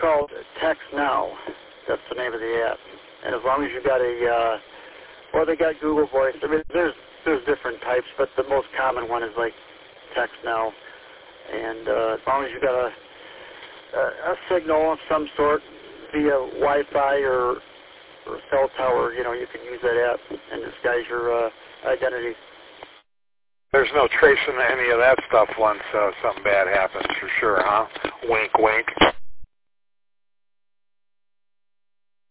called Text Now. That's the name of the app. And as long as you got a, well, they got Google Voice. I mean, there's different types, but the most common one is like Text Now. And as long as you got a signal of some sort via Wi-Fi or cell tower, you know, you can use that app and disguise your identity. There's no tracing any of that stuff once something bad happens, for sure, huh? Wink, wink.